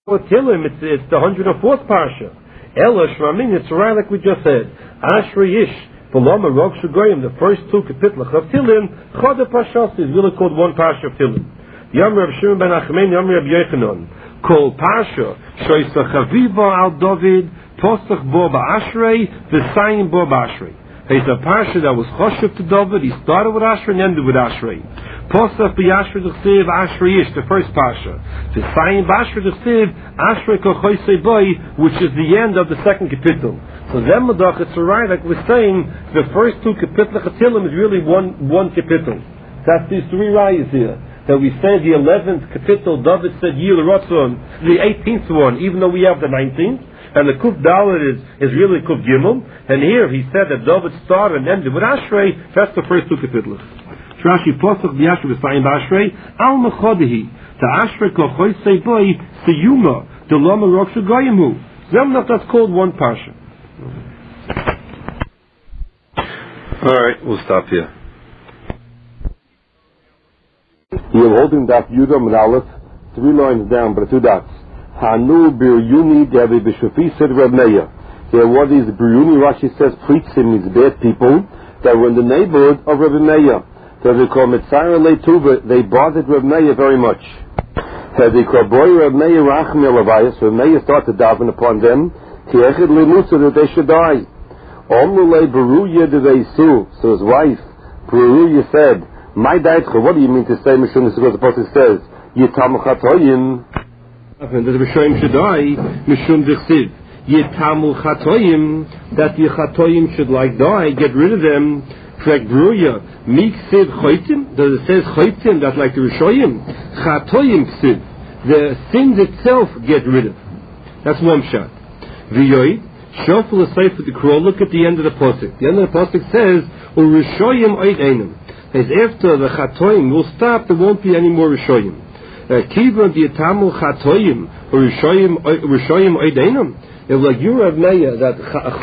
Tillim, it's the 104th parsha. Ela Shramin, it's right like we just said. Ashrei Ish, V'lama Rog Shugoyim, the first two kapitlach of Tillim, Chod Pashas is really called one parsha of Tillim. Yom Rav Shimon ben Achmein, Yom Rav Yochanan. Kol parsha, Shoysa Chaviva al David, Tosach bo ba'ashrei, V'sayim bo ba'ashrei. It's a parsha that was choshev to David. He started with Ashrei and ended with Ashrei. Posach b'Yashrei d'chsev Ashrei Ish, the first parsha. V'sayim b'Ashrei d'chsev Ashrei kol choysei boi, which is the end of the second kapitel. So then, Madach, it's alright, like we're saying, the first two kapitel chatilim is really one kapitel. That's these three rayas here. That we say the 11th kapitel, David said Yil Ratzon, the 18th one, even though we have the 19th. And the Kuf Dalet is really Kuf Gimel. And here he said that David started and ended with Ashrei. That's the first two kapitlas. Rashi Posach b'Yashrei v'Sayim b'Ashrei al mechodehi ta Ashrei kol choysei boi siyuma delama rok shugoyimu. Zemnach, that's called one parsha. All right, we'll stop here. You're holding that Yudam and Aleph, 3 lines down, but 2 dots. Hanu Biryuni Devi Bishufi said Reb Meir. There were these Biryuni, Rashi says, Pritzim, these bad people that were in the neighborhood of Reb Meir. That they call Mitzayra Leituva, they bothered Reb Meir very much. That they call Boy Reb Meir Rachmi Alavayas, Reb Meir started davening upon them, Tiechid Limusa, that they should die. Omrule Beruya did they sue. So his wife, Beruya said, My daitcha, what do you mean to say, Mishum, this is what the Apostle says, Yitam Chatoyim. That the Rishoyim should die, Mishum Dichsiv, Yitamu Chatoyim, that the Chatoyim should die, get rid of them. Correct, Bruya, Miksiv Choytim, does it says Choytim, that's like the Rishoyim, Chatoyim Ksiv, the sins itself get rid of. That's one shot. V'yoid, Shofel Asayf with the Kroll, look at the end of the Pasuk. The end of the Pasuk says, U'Rishoyim Oid Einam. As after the Chatoyim will stop, there won't be any more Rishoyim. Kiva Yitamu Chatoyim Rishoyim Oidenum. It's like you Rav Meir that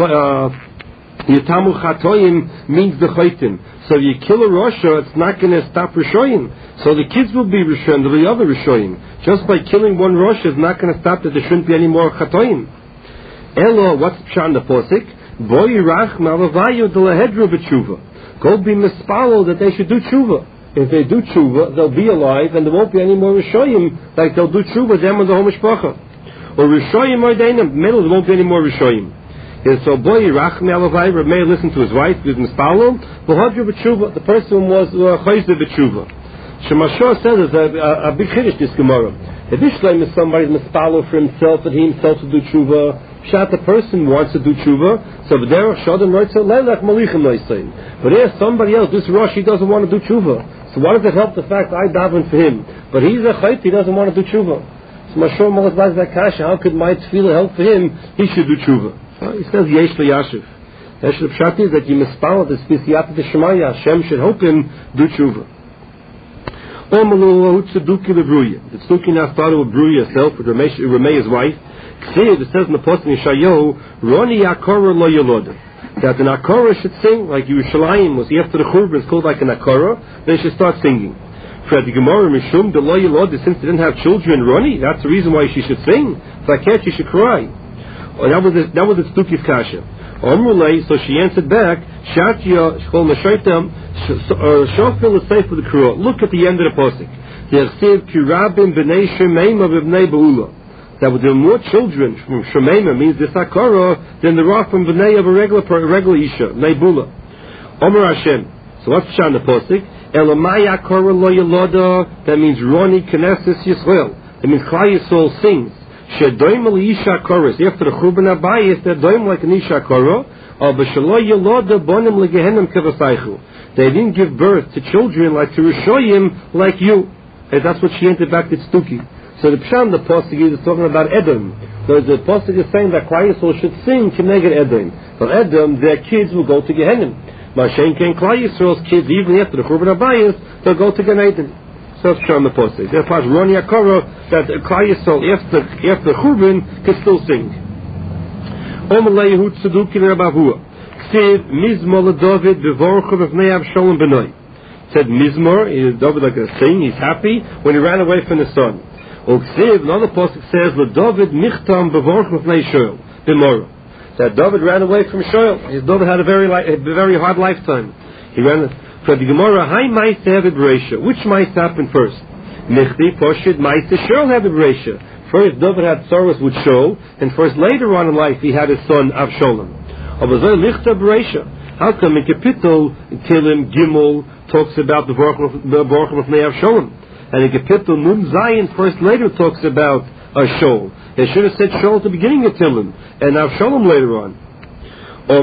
Yitamu Chatoyim means the Choytim. So you kill a Rosha, it's not going to stop Rishoyim. So the kids will be Rishoyim, there'll be other Rishoyim. Just by killing one Rosha is not going to stop that there shouldn't be any more Chatoyim. Elo, what's Pshan the Posik? Boy Rach Malavayu de Lahedra B'tshuva. Go be mispalo that they should do tshuva. If they do tshuva, they'll be alive, and there won't be any more Rishoyim, like they'll do tshuva, them and the whole mishpacha. Or Rishoyim Oidenum, middle, there won't be any more Rishoyim. And so, boy, Rachmi Alavai, Reb Meir listened to his wife, he was mispalo, V'hodra b'tshuva, the person was choyzeh b'tshuva. Shemashor says there's a big chiddush this Gemara. If Ishleim is somebody's mispalo for himself, that he himself to do tshuva, Pshat, the person wants to do tshuva, so v'derech shodem roitzel leilach malichim noisein. But there's somebody else, this Rosh, he doesn't want to do tshuva. So why does it help the fact I daven for him? But he's a chayt, he doesn't want to do tshuva. So Mashor Malach Baz Zakasha, how could my tefillah help for him? He should do tshuva. He says yesh le'yashiv. Yesh le'pshat is that you mispal the spesiyat d'shemaya. Hashem should help him do tshuva. Omalu tzeduki lebruya. The tzeduki now started with Bruya herself, with Rameir's wife. It says in the Pasuk in Yeshayahu, Roni Akora lo Yeloda. That an Akora should sing, like Yerushalayim was after the Churban, it's called like an Akora, they should start singing. For the Gemara, Mishum, the lo Yeloda, since they didn't have children, Roni, that's the reason why she should sing. If I can't, she should cry. That was the Tzeduki's kasha. So she answered back, Shatya, Shkol Meshaitam, Shofel is safe for the Kura. Look at the end of the Pasuk. Yersiv Kirabim B'nei Shemaim of B'nei Be'ula. That there were more children from Shemaim, means this Akara, than there are from B'nei of a regular Isha, Nebula. Omer Hashem. So what's Pshan the Pasuk? Elamai Akara lo Yeloda, that means Roni Knesses Yisrael. That means Klal Yisrael sings. Shedoim al Isha Koros. After the Churban Abayis, they're doim like an Isha Koro. B'shelo Yeloda bonim legehenim kevasaychu. They didn't give birth to children like to Rishoyim, like you. And that's what she entered back to Tzeduki. So the Psham, the Pasuk is talking about Edom. So the Pasuk is saying that Klal Yisrael should sing to Neged Edom. For Edom, their kids will go to Gehenim. Mashen Ken Klal Yisrael's kids, even after the Churban Abayis, they'll go to Gan Eden. So that's Psham, the Pasuk. Therefore, Roni Akara, that Klal Yisrael after the Churban can still sing. Omalei Yehud Tzeduki Rabavua. Ksiv Mizmor LeDavid Bevorchu B'Vnei Avshalom B'noi. Said Mizmor, David like a sing, he's happy when he ran away from the son. Another pasuk says, "LeDavid michtam bevorch mifnei Shaul b'morah." That David ran away from Shaul. David had a very hard lifetime. He ran from the Gemara. Hi Ma'ase Hevet Bereisha. Which Ma'ase happened first? Michti Poshid Ma'ase Shaul Hevet Bereisha. First David had sorrows with Shaul, and first later on in life he had his son Avshalom. How come in Kapitel Tilim Gimel talks about the Borchim of Avshalom, and in Kapitel Nun Zayin first later talks about Shaul? They should have said Shaul at the beginning of Tilim and Avshalom later on. You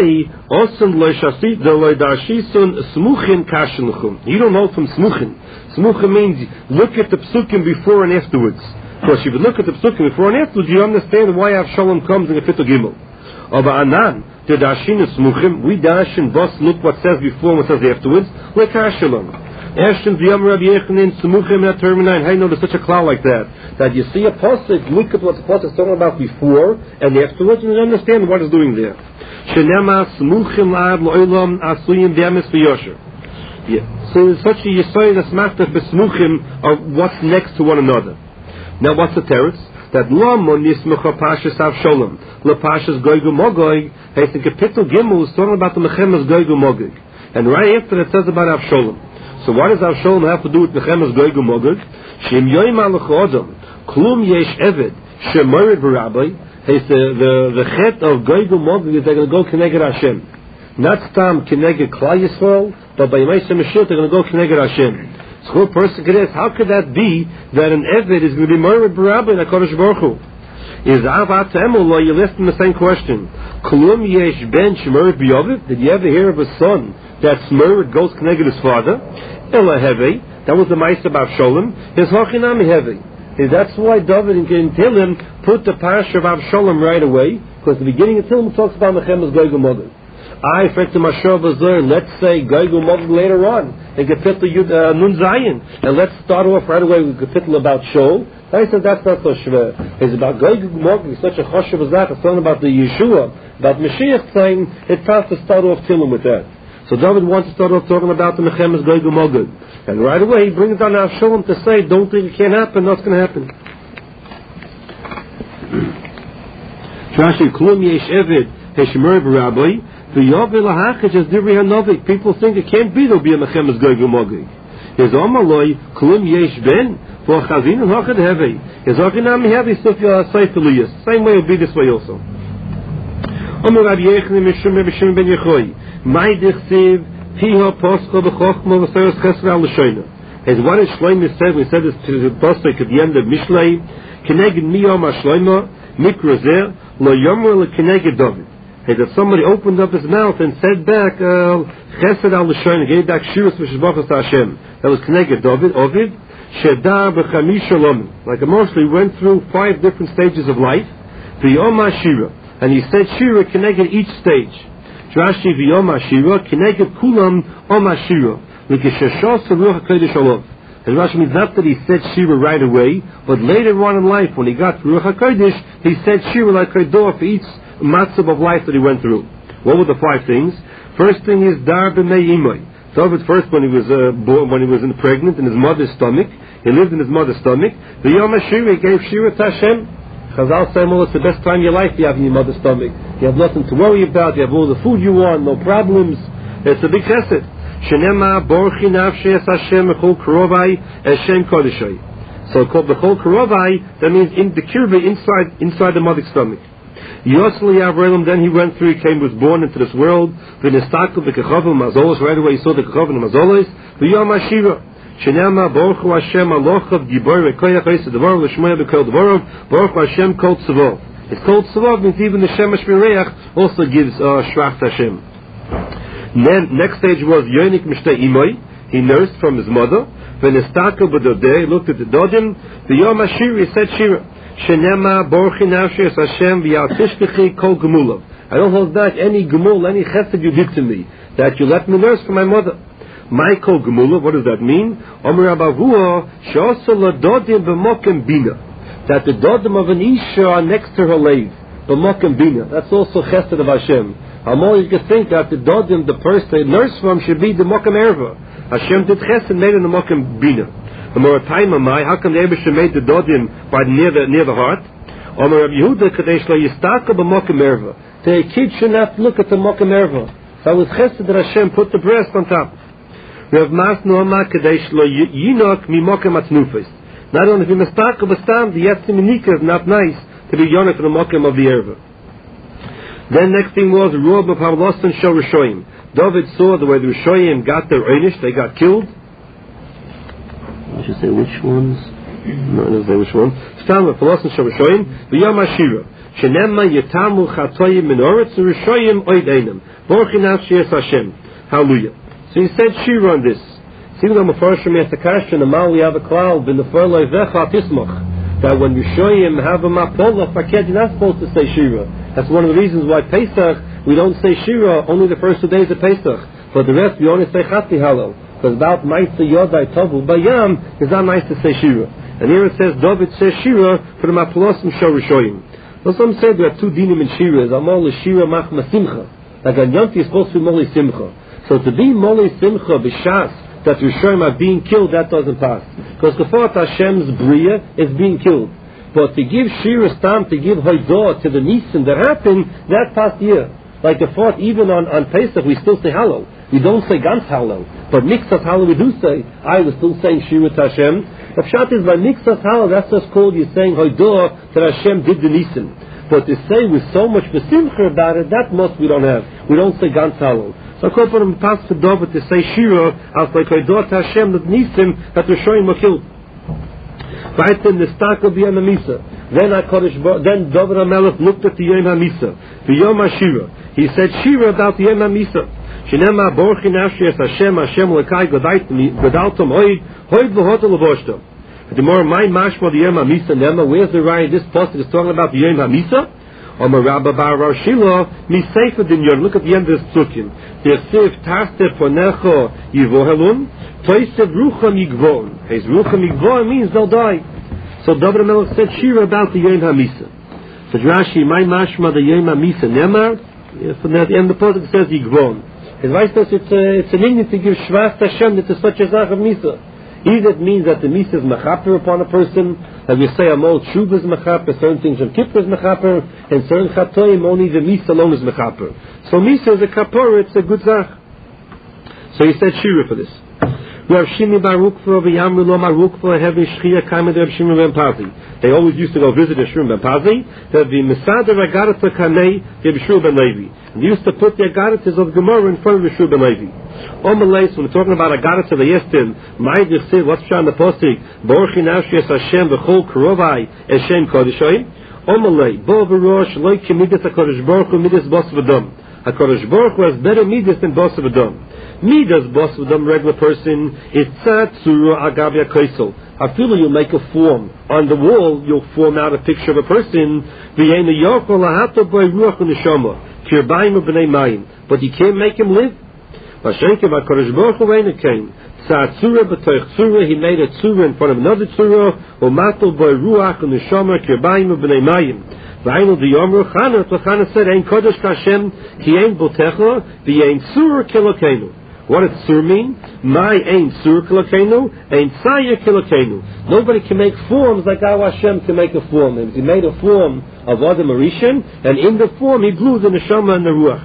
don't know from Smuchin. Smuchin means look at the Psukim before and afterwards. Because if you look at the Psukim before and afterwards, you understand why Avshalom comes in Kapitel Gimel. Aber Anan, the Dashin is Smuchim, we dash and boss look what says before and what says afterwards, like Avshalom. Ashton V'yam Rabbi Yechanan Smuchim at Terminine. Hey, no, there's such a cloud like that. That you see a pasuk, look at what the pasuk is talking about before and afterwards, and you understand what it's doing there. Shenema Smuchim Ad Lo'olam Asuyim B'yamis V'yosher. Yeah. So there's such a Yisrael that's master B'smuchim of what's next to one another. Now, what's the teretz? That Lamo Nismecha Pashas Avshalom La Pashas Goygu Mogog. Hey, the Kapitel Gimel is talking about the Mechemes Goygu Mogog, and right after it says about Avshalom. So what does Avshalom have to do with Mechemes Goygu Mogog? Shem Yoim Alach Odom Klum Yesh Eved Shemorid V'Rabbi. Hey, the chet of Goygu Mogog is they're going to go Keneged Hashem. Not Stam Keneged Klal Yisrael, but by Yemei Mashiach they're going to go Keneged Hashem. So a person could ask, how could that be that an Eved is going to be Morid V'Rabbi in HaKadosh Baruch Hu? Is Avat Emullah, you listen to the same question. Klum Yesh Ben Shemorid B'Yovid? Did you ever hear of a son that Smerid goes Keneged his father? Ela Hevi, that was the Ma'ase of Avshalom. His Hachinami Hevi. That's why David in Tilim put the Parsha of Avshalom right away, because the beginning of Tilim talks about Mechemes Goygu Mogog. I affect the Mashar Bazar, let's say Goygu Mogog later on, and Kapitel Nun Zayin, and let's start off right away with Kapitel about Shaul. I said that's not so shver. It's about Goygu Mogog, it's such a choshev as that. It's talking about the Yeshua, about Mashiach time. It's time to start off Tilim with that. So David wants to start off talking about the Mechemes Goygu Mogog, and right away he brings down Avshalom to say, don't think it can't happen. What's going to happen? Trashi Klum Yesh Eved Heshmer B'Rabbi V'Yovel Lahachich as Divri Hanovik. People think it can't be. There'll be a Mechemes Goygu Mogog. His Omaloi Klum Yesh Ben for Chazin and Hachad Hevi. His Hachinam Hevi Sufya Seif Eliyas. Same way it'll be this way also. Omer Rabbi Yechanan Mishum Ben Yechoy. My Dichsiv Tiha Poscha B'Chochma V'Seres Chesra L'Shoina. As what is Shlomo said, we said this to the Pasuk at the end of Mishlei. Keneged Miyom HaShlomo Mikra Zeh Lo Yomer LeKeneged David. That somebody opened up his mouth and said back Chesed Al L'Shoina, gave back Shiras V'Shevachas Hashem. That was Keneged David. Ovid Shedar B'Chamish Shalom. Like emotionally went through 5 different stages of life. V'Yom HaShira, and he said Shira Keneged each stage. Rashi V'Yom HaShira Keneged Kulam Om HaShira. L'Keshashos Ruach HaKodesh Olav. And Rashi means not that he said Shira right away, but later on in life, when he got Ruach HaKodesh, he said Shira like Kedor for each matzav of life that he went through. What were the 5 things? First thing is Dar B'mei Imoi. David first, when he was born, when he was pregnant in his mother's stomach, he lived in his mother's stomach. V'Yom HaShira, he gave Shira to Hashem. Chazal say, well, it's the best time of your life you have in your mother's stomach. You have nothing to worry about. You have all the food you want, no problems. It's a big chesed. Shenema borchi nafshei es Hashem echol karovai Hashem kodeshai. So called bechol karovai, that means in the kirba, inside the mother's stomach. Yosli Avram, then he went through, he was born into this world. V'nestakel b'kechavim mazolos, right away he saw the kechavim mazolos. V'yom HaShira. Shenema Baruch Hashem Alochav Gibor Rekoyach Eisa Devorov L'Shmoya B'Kol Devorov Baruch Hashem Kol Tzavov. It's called Tzavov means even the Shemesh Mireach also gives Shrach Hashem. Then next stage was Yonik Mishtei Imoi. He nursed from his mother. V'nestakel B'Dodeh, looked at the Dodim. V'Yom HaShira, he said Shira. Shenema Baruch Nafshei Hashem V'Yatishkechi Kol Gemulav. I don't hold back any gemul, any chesed you did to me, that you let me nurse for my mother. Michael Gemula, what does that mean? Omer Abavua, Shasa Ladodim B'Mokem Bina. That the Dodim of an Isha are next to her lave. B'Mokem Bina. That's also Chesed of Hashem. How more you can think that the Dodim, the person they nurse from, should be the Mokem Erva. Hashem did Chesed, made in the Mokem Bina. How come the Eibusher made the dodim by near the heart? The kid should not look at the mokem erva. So it was chesed that Hashem put the breast on top. Not only if you mistake but the yatziminika is not nice to be yonah for the mokem of the erva. Then next thing was Rob of Havlos and Shorashoyim. David saw the way the Rishoyim got their einish, they got killed. I should say which ones? No, I don't say which one. Stam of Havlos and Shorashoyim, V'yom Ashira. Shenema yetamu chatoyim min oretz Rishoyim oid einem. Borchinav Shias Hashem. Hallelujah. So he said Shira on this. See what I'm first from Yasakash and the Mal we have a cloud in the Furloi Vecha Tismach. That when you show him have a mapola faked, you're not supposed to say Shira. That's one of the reasons why Pesach we don't say Shira only the first 2 days of Pesach. For the rest we only say Chati Halo. Because about Maitza Yodai Tovu Bayam it's not nice to say Shira. And here it says David says Shira for the Mapolos and Shorashoyim. So some say there are 2 dinim in Shira. Is Amol Shira Machma Simcha. Like a Yanti is supposed to be Moli Simcha. So to be Moli Simcha B'Shas that Rishoyim are being killed, that doesn't pass. Because Kefort Hashem's Bria is being killed. But to give Shira Stam, to give Hoidah to the Nisim that happened, that past year. Like Kefort, even on Pesach, we still say Hallow. We don't say Gans Hallow. But Mixas Hallow we do say. I was still saying Shira to Hashem. But Pshat is by Mixas Hallow, that's just called you're saying Hoidah that Hashem did the Nisim. But to say with so much besimcha about it, that most we don't have. We don't say Gans Hallow. So I call for him pass to David to say Shira as like Hoidah to Hashem that Nisim that the Rishoyim were killed. Then David HaMelech looked at the Yom HaMisa, the Yom HaShira. He said Shira about the Yom HaMisa. Shenema borchi nafshi es Hashem, Hashem lekai godaltom hoid v'hotel levoshto. The more my mashma the Yom HaMisa nema, where's the right? This post is talking about the Yom HaMisa. Omer Rabba Bar Rosh Shilo, mi seifa dinyon. Look at the end of this psukim. Yosef taste ponecho yivohelun, toisev rucham yigvon. His rucham yigvon means they'll die. So David HaMelech said Shira about the Yom HaMisa. So Rashi, my mashma the Yom HaMisa nemar. From the end of the pasuk says yigvon. It writes us it's an Indian to give shvas to Hashem that is such a zach of Misa. Either it means that the Misa is mechaper upon a person, like we say Amol Tshuva is mechaper, certain things from Kippur is mechaper, and certain Chatoim only the Misa alone is mechaper. So Misa is a kapor, it's a good zach. So he said Shira for this. Rav Shimi Barukva v'Yamru Lo Marukva Hevi Shchia Kamed Rav Shimon ben Pazi. They always used to go visit Rav Shimon ben Pazi. That the Mesader Agarata Kanei Rav Shimon ben Levi. They used to put the Agaratas of Gemara in front of Rav Shimon ben Levi. Omelais, when we're talking about Agarata, they asked him, Ma'id Yichsev, what's on the posting? Borchi Nafshi Es Hashem V'chol Karovai Eshem Kodeshoi. Omelai, Bo V'rosh Loi Kemidas HaKodesh Baruch Hu Midas Bos V'dom. HaKodesh Baruch Hu has better Midas than Bos V'dom. Midas Bos V'dom, regular person, is Tzad Tzura Agavia Kaisel. I feel you'll make a form. On the wall, you'll form out a picture of a person. V'yein Yokol Lahato Boi Ruach U'Neshama. Kirbayim U'Bnei Mayim. But you can't make him live. Vashenkev HaKodesh Baruch Hu Eina came. Tzad Tzura B'toich Tzura, he made a Tzura in front of another Tzura. U'Mato Boi Ruach U'Neshama. Kirbayim U'Bnei Mayim. V'aynu D'Yomru Chana. Chana said, Ein Kodesh Hashem, Ki Ein Botecha, V'yein Tzura Kilokenu. What does Tzur mean? My Ein Tzur Kilokenu, Ein Tzayir Kilokenu. Nobody can make forms like our Hashem can make a form. He made a form of Adam Arishan, and in the form he blew the Neshama and the Ruach.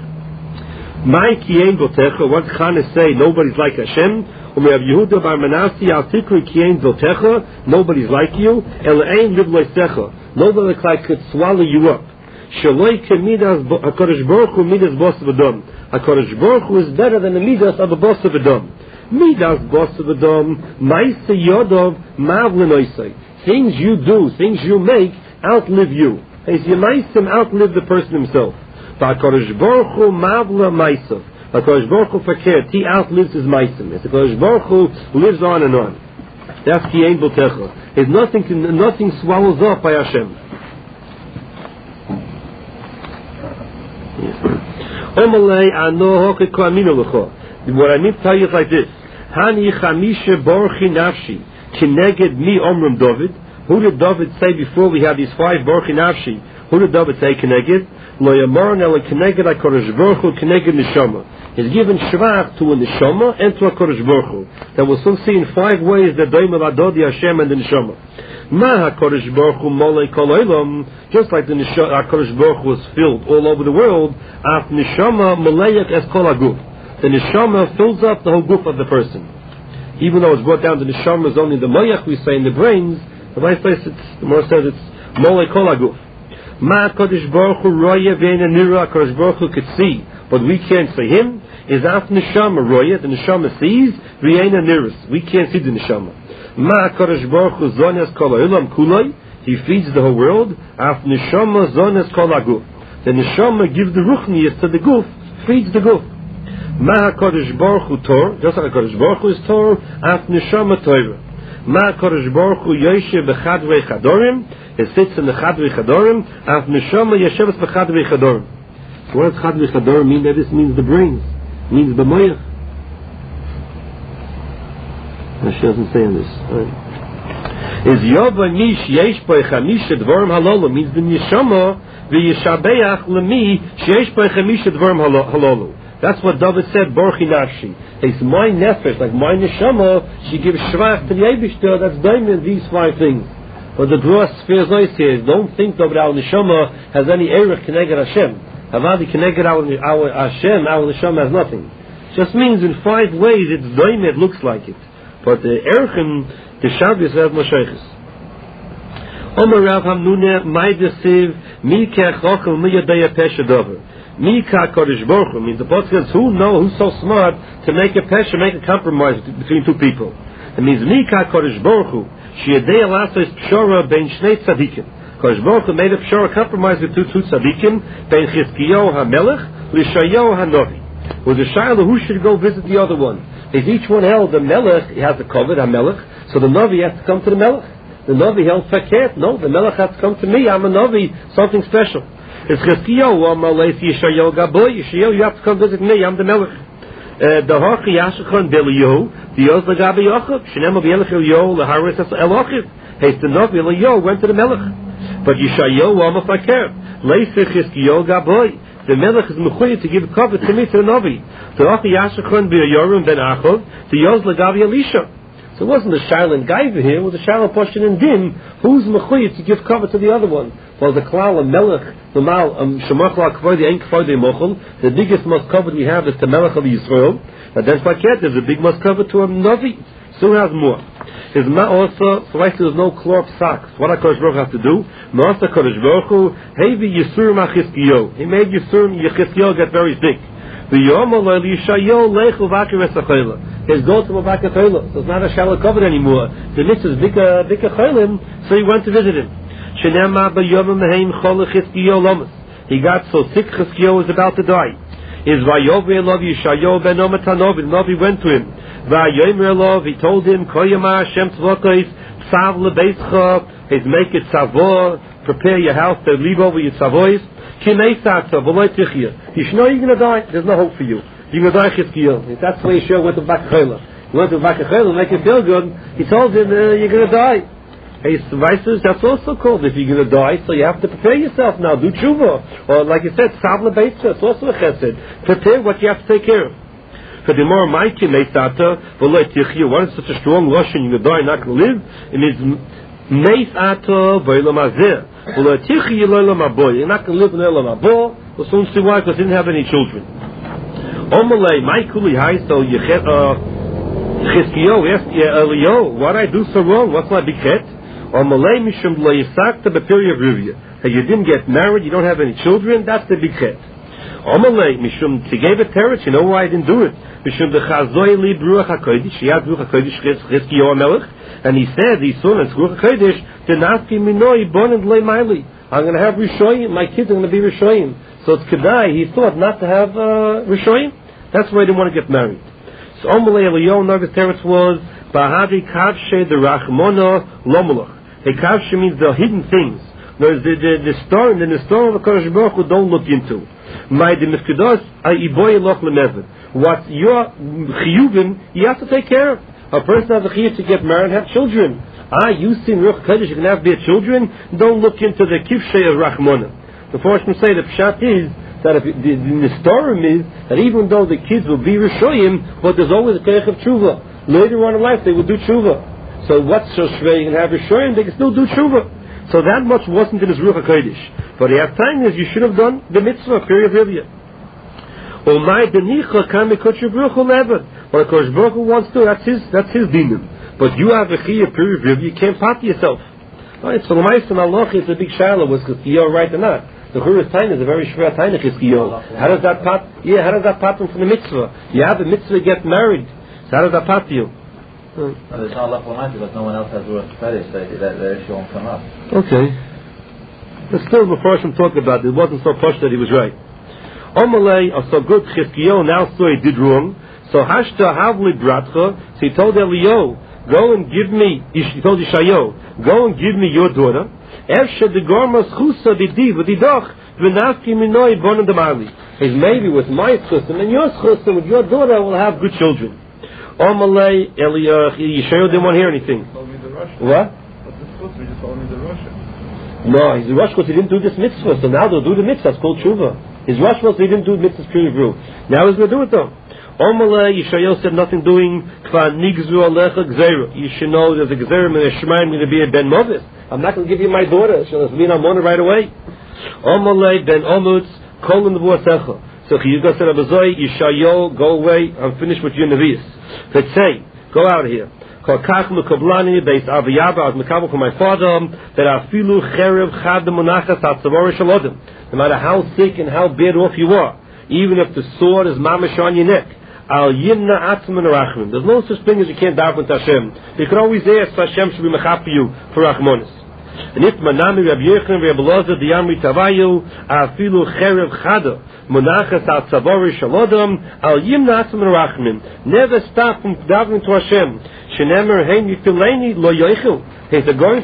My Ki Ein Botecha, what Chana say, nobody's like Hashem. U'me'av Yehuda bar Manasi al Tikri Ki Ein Botecha, nobody's like you. El Ein Lib Loisecha, nobody like could swallow you up. Shaloi Kemidas HaKadosh Baruch Hu Midas Bos V'dom. HaKadosh Baruch Hu is better than the Midas of a Bos V'dom. Midas Bos V'dom, Maisa Yodov, Mavlinoisai. Things you do, things you make, outlive you. As you Maisim outlive the person himself. But HaKadosh Baruch Hu Mavla Maisav. HaKadosh Baruch Hu Fakert, he outlives his Maisim. As HaKadosh Baruch Hu lives on and on. That's Ki Ein Botecha. Nothing swallows up by Hashem. What I mean to tell you is like this. Hani chamisha borchi nafshi kineged mi omrim David Who did David say before we have these 5 Baruch Nafshi? Who did David say Keneged? Lo Yamarn El Keneged HaKadosh Baruch Hu Keneged Neshama. He's given Shvach to a Neshama and to a Kadosh Baruch Hu. That we'll soon see in 5 ways that Doim El Adodi Hashem and the Neshama. Ma HaKadosh Baruch Hu Molei Kol Olam. Just like the HaKadosh Baruch Hu was filled all over the world, Af Neshama Moleiach Es Kol HaGuf. The Neshama fills up the whole guf of the person. Even though it's brought down the Neshama is only the Moleiach, we say in the brains, the right place the Gemara says it's Molei Kol HaGuf. Ma HaKadosh Baruch Hu Roya Ve'ena Nira. HaKadosh Baruch Hu could see, but we can't see him. Is Af Neshama Roya, the Neshama sees, Ve'ena Niras. We can't see the Neshama. Ma HaKadosh Baruch Hu Zones Kol HaOlam Kuloi. He feeds the whole world. Af Neshama Zones Kol HaGuf. The Neshama gives the Ruchnias to the Guf, feeds the Guf. Ma HaKadosh Baruch Hu Tor, just like HaKadosh Baruch Hu is Tor, Af Neshama Torah. Ma HaKadosh Baruch Hu Yoshe B'chadrei Chadorim. He sits in the Chadrei Chadorim. Af Neshama Yesheves B'chadrei Chadorim. So what does Chadrei Chadorim mean? That this means the brains. It means the Moyach. She doesn't say in this. Is Yova Nish Yesh B'ay Chamisha Dvorim Halolu means the Neshama V'yishabeach L'mi Sheyesh B'ay Chamisha Dvorim Halolu. That's what David said, Baruch Nafshi. It's my nefesh, like my neshama, she gives shvach to the Eibishter, that's diamond, these 5 things. But the gross spheres says, don't think that our neshama has any erech keneged Hashem. Havadi keneged our Hashem, our neshama has nothing. It just means in 5 ways it's diamond, it looks like it. But the erechem, the Shabbos has Mosheches. Omer Rav Hamnuna, Maidasiv, Mikach Rochel, Miyadaya Peshadover. Mika Kodesh Baruch Hu means the Pasuk says, who's so smart to make a pesha, make a compromise between 2 people. It means Mika Kodesh Baruch Hu Sheyadei Alasa is Pshora bein Shnei Tzadikim. Kodesh Baruch Hu made a Pshora compromise with 2 Tzadikim bein Chizkiyahu HaMelech Lishayahu HaNovi. With the Shiloh, who should go visit the other one? If each one held the Melech, he has the covet HaMelech, so the Novi has to come to the Melech. The Novi held Faket, no, the Melech has to come to me, I'm a Novi, something special. It's Chizkiyahu, Amalei Yishayahu Gaboy, Yishayahu, you have to come visit me, I'm the Melech. The Hachi Yashachon Beliyahu, the Oz Lagabi Yochab, Shinema Bielech Eliyahu, Laharis Elochiv. Hey, the Novi Eliyahu went to the Melech. But Yishayahu, Amafaker, Leisech Chizkiyahu Gaboy. The Melech is mechuyev to give cover to me, to the Novi. The Hachi Yashachon Beliyahu Ben Achov, the Oz Lagabi Elisha. So it wasn't the Shailin Gaiva here, it was the Shailin Poshin and Din, who's mechuyev to give cover to the other one. Well, the Klal and Melech, the biggest must cover we have is the Melech of Yisrael. And then Faket, there's a big must cover to a Navi. So has more. His Ma also, so like there's no cloth socks. What HaKadosh Baruch Hu has to do? Master HaKadosh Baruch Hu, Hevi Yisurim HaChizkiyahu. He made Yisurim Yechizkiyahu get very thick. His go to Mavakachayla. So it's not a shallow cover anymore. The mitzvah is bigger chaylim, so he went to visit him. He got so sick, Chizkiyahu was about to die. His Vayovei Elov Yishayahu ben Omatanovi, the Novi went to him. Vayomer Elov, he told him, Koyama Hashem Tzvokos, Tzav Lebeitcha, his make it Tzavor, prepare your house to leave over your Tzavois. Kineisata, V'loi Tichya. You should know you're going to die, there's no hope for you. You're going to die, Chizkiyahu. That's the way Yishayahu went to Vakachayla. He went to Vakachayla to make him feel good. He told him, you're going to die. Hey, that's also called, if you're going to die, so you have to prepare yourself now, do tshuva. Or like you said, Savla Beitza, it's also a chesed. Prepare what you have to take care of. For the more mighty Meisata, V'loi Tichya, what is such a strong lotion, you're going to die, not going to live? It means Meisata V'olam Hazeh. V'loi Tichya L'olam Habo. You're not going to live in L'olam Habo. We'll soon see why, because he didn't have any children. Omalei, Maikuli Hai, so Chizkiyahu asked Eliyahu, what I do so wrong? What's my big chet? Omalei Mishum Lo Yisakta B'Peri Rivya. That you didn't get married, you don't have any children, that's the big chet. Omalei Mishum, he gave a teretz, you know why I didn't do it? Mishum B'Chazoi Li B'Ruach HaKodesh, he had B'Ruach HaKodesh Chizkiyahu HaMelech, and he said, his son, it's B'Ruach HaKodesh, Tenafki Minoi Bonin Lei Maili. I'm going to have Rishoyim, my kids are going to be Rishoyim. So it's Kedai, he thought not to have Rishoyim. That's why he didn't want to get married. So Omalei Eliyahu, Navi's teretz was, Bahadi Kavshe the Rachmona Lomolach. The Kavshe means the hidden things. There's the storm of the Kodesh Baruch Hu don't look into. My the Mifkedos Iboy Loch Lemevet. What your chiyuvim you have to take care of. A person has a chiyuv to get married and have children. You see in Ruach Kodesh you can have their children. Don't look into the kivshei of Rachmana. The Forshman say the pshat is that if the Nistorim is that even though the kids will be Rishoyim, but there's always a keich of tshuva. Later on in life they will do tshuva. So what's so shvei? You can have Rishoyim, they can still do tshuva. So that much wasn't in his Ruach HaKodesh. But the time is you should have done the mitzvah, period, Rivya. What a Kodesh Baruch Hu wants to, that's his demon. But you have a chiyuv, period, Rivya, you can't pat yourself. Right? So the Ma'aseh and Allah is a big shiloh, was Chizkiyahu right or not? The Churas Taina is a very shver Taina Chizkiyahu. How does that pat him from the mitzvah? You have a mitzvah, get married. So how does that pat you? There's not left behind because no one else has Ruach Kodesh, that issue won't come up. Okay. But still, the Mepharshim talked about it. It wasn't so posh that he was right. Omalei, so good, Chizkiyahu now saw he did wrong. So Hashta Havli Bratcha, so he told Eliyahu, go and give me, he told Yeshayahu, go and give me your daughter. Efshe de Gormas Chusa B'di V'didoch V'nafki Minoi Bonan Damali. Is maybe with my chusam and your chusam, with your daughter, will have good children. Omalei, Yeshayahu didn't want to hear anything. What? But this chusam, you just told me the Russia. No, he's Rush because he didn't do this mitzvah, so now they'll do the mitzvah. It's called tshuva. His Rush was he didn't do mitzvah's pure review. Now he's going to do it though. Omalei, Yeshayahu said nothing doing. Kva nigzu alecha gzeira. You should know there's a gzeira and a shemaim going to be a ben movis. I'm not going to give you my daughter. She'll be in Amona right away. Omalei ben omutz kol in the vuasecha. So Chiyuga said, Abazoi, Yeshayahu, go away. I'm finished with your nevius. Let's say, go out of here. Kol kach mukablani based aviyaba as mekabel from my father that afilu cherev chad monachas atzavor shalodem. No matter how sick and how bad off you are, even if the sword is mamash on your neck, al yimna atzman rachmim. There's no such thing as you can't daven to Hashem. You can always ask for Hashem should be mechap for you for rachmonis. And if manami Rabbi Yechon Rabbi Elazar diyamri tavayu afilu cherev chada monachas atzavor shalodem al yimna atzman rachmim. Never stop from davening to Hashem. Shenemer hein yifileni lo yoichel. He's going